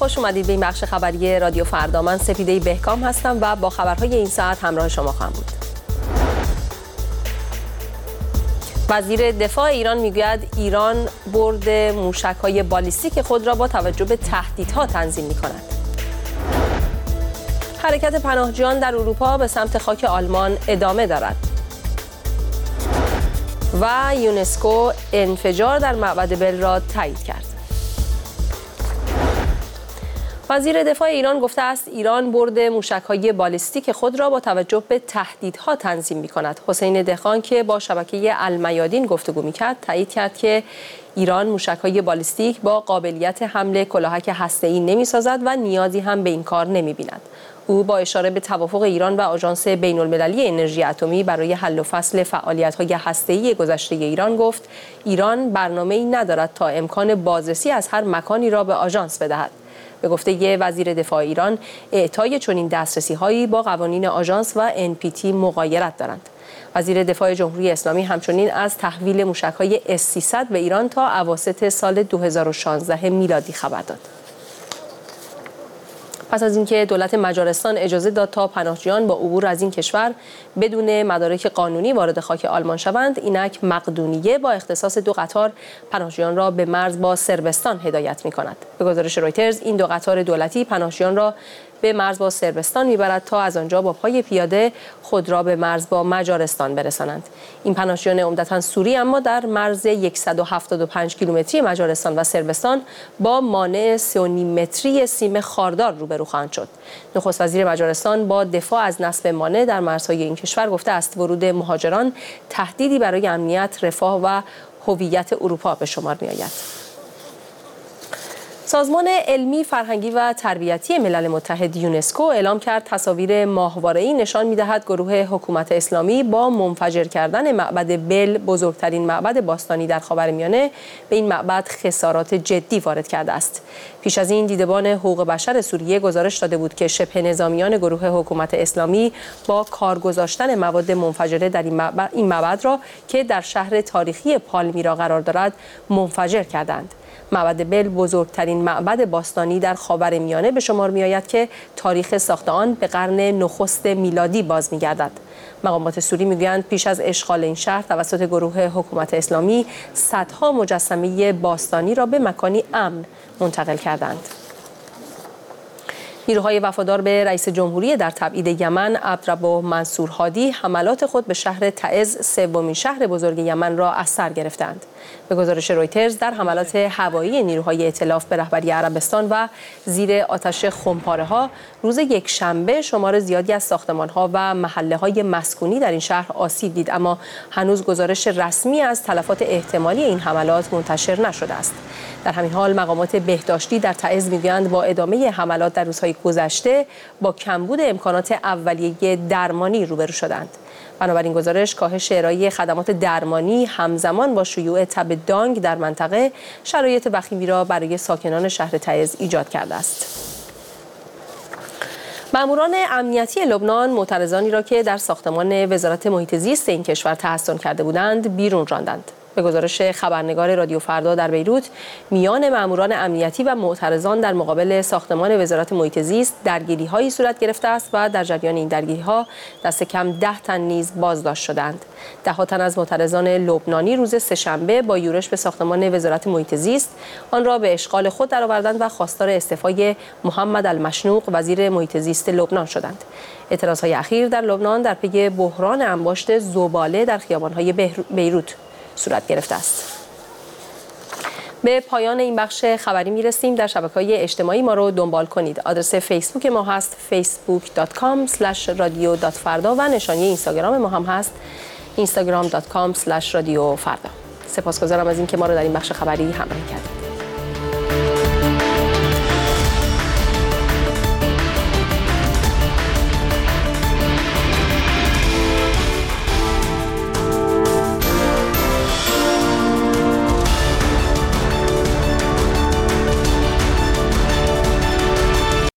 خوش اومدید به این بخش خبری رادیو فردا. من سپیده بهکام هستم و با خبرهای این ساعت همراه شما خواهم بود. وزیر دفاع ایران میگوید ایران برد موشک‌های بالیستیک خود را با توجه به تهدیدها تنظیم می‌کند. حرکت پناهجویان در اروپا به سمت خاک آلمان ادامه دارد. و یونسکو انفجار در معبد بل را تایید کرد. وزیر دفاع ایران گفته است ایران برد موشک‌های بالیستیک خود را با توجه به تهدیدها تنظیم می‌کند. حسین دهقان که با شبکه المیادین گفتگو می‌کرد تایید کرد که ایران موشک‌های بالیستیک با قابلیت حمل کلاهک هسته‌ای نمی‌سازد و نیازی هم به این کار نمی‌بیند. او با اشاره به توافق ایران و آژانس بین‌المللی انرژی اتمی برای حل و فصل فعالیت‌های هسته‌ای گذشته ایران گفت ایران برنامه‌ای ندارد تا امکان بازرسی از هر مکانی را به آژانس بدهد. به گفته وزیر دفاع ایران اعطای چنین دسترسی‌هایی با قوانین آژانس و NPT مغایرت دارند. وزیر دفاع جمهوری اسلامی همچنین از تحویل موشک‌های S-300 به ایران تا اواسط سال 2016 میلادی خبر داد. پس از اینکه دولت مجارستان اجازه داد تا پناهجویان با عبور از این کشور بدون مدارک قانونی وارد خاک آلمان شوند، اینک مقدونیه با اختصاص 2 قطار پناهجویان را به مرز با صربستان هدایت می‌کند. به گزارش رویترز این 2 قطار دولتی پناهجویان را به مرز با صربستان میبرد تا از آنجا با پای پیاده خود را به مرز با مجارستان برسانند. این پناهجویان عمدتاً سوری اما در مرز 175 کیلومتری مجارستان و صربستان با مانع 3.5 متری سیم خاردار روبرو خواهند شد. نخست وزیر مجارستان با دفاع از نصب مانع در مرزهای این کشور گفته است ورود مهاجران تهدیدی برای امنیت، رفاه و هویت اروپا به شمار می‌آید. سازمان علمی، فرهنگی و تربیتی ملل متحد یونسکو اعلام کرد تصاویر ماهواره‌ای نشان می‌دهد گروه حکومت اسلامی با منفجر کردن معبد بل، بزرگترین معبد باستانی در خاورمیانه، به این معبد خسارات جدی وارد کرده است. پیش از این دیدبان حقوق بشر سوریه گزارش داده بود که شبه نظامیان گروه حکومت اسلامی با کار گذاشتن مواد منفجره در این معبد را که در شهر تاریخی پالمیرا قرار دارد منفجر کردند. معبد بل بزرگترین معبد باستانی در خاورمیانه به شمار می‌آید که تاریخ ساخت آن به قرن نخست میلادی باز می‌گردد. مقامات سوری می‌گویند پیش از اشغال این شهر توسط گروه حکومت اسلامی صدها مجسمه باستانی را به مکانی امن منتقل کردند. نیروهای وفادار به رئیس جمهوری در تبعید یمن عبدربه منصور هادی حملات خود به شهر تعز، سومین شهر بزرگ یمن را از سر گرفتند. به گزارش رویترز در حملات هوایی نیروهای ائتلاف به رهبری عربستان و زیر آتش خمپاره‌ها روز یکشنبه شمار زیادی از ساختمان‌ها و محله‌های مسکونی در این شهر آسیب دید، اما هنوز گزارش رسمی از تلفات احتمالی این حملات منتشر نشده است. در همین حال مقامات بهداشتی در تعز می‌گویند با ادامه حملات در روزهای گذشته با کمبود امکانات اولیه درمانی روبرو شدند. بنابراین گزارش کاهش ارائه خدمات درمانی همزمان با شیوع تب دانگ در منطقه شرایط وخیمی را برای ساکنان شهر تعز ایجاد کرده است. ماموران امنیتی لبنان معترضانی را که در ساختمان وزارت محیط زیست این کشور تحصن کرده بودند بیرون راندند. به گزارش خبرنگار رادیو فردا در بیروت، میان ماموران امنیتی و معترضان در مقابل ساختمان وزارت محیط زیست درگیری‌هایی صورت گرفته است و در جریان این درگیری‌ها دست کم 10 تن نیز بازداشت شدند. 10 تن از معترضان لبنانی روز سه‌شنبه با یورش به ساختمان وزارت محیط زیست آن را به اشغال خود درآوردند و خواستار استعفای محمد المشنوق وزیر محیط زیست لبنان شدند. اعتراضهای اخیر در لبنان در پی بحران انباشت زباله در خیابان‌های بیروت صورت گرفته است. به پایان این بخش خبری میرسیم. در شبکه‌های اجتماعی ما رو دنبال کنید. آدرس فیسبوک ما هست facebook.com/radio.farda و نشانی اینستاگرام ما هم هست instagram.com/radiofarda. سپاسگزارم از اینکه ما رو در این بخش خبری همراهی کردید.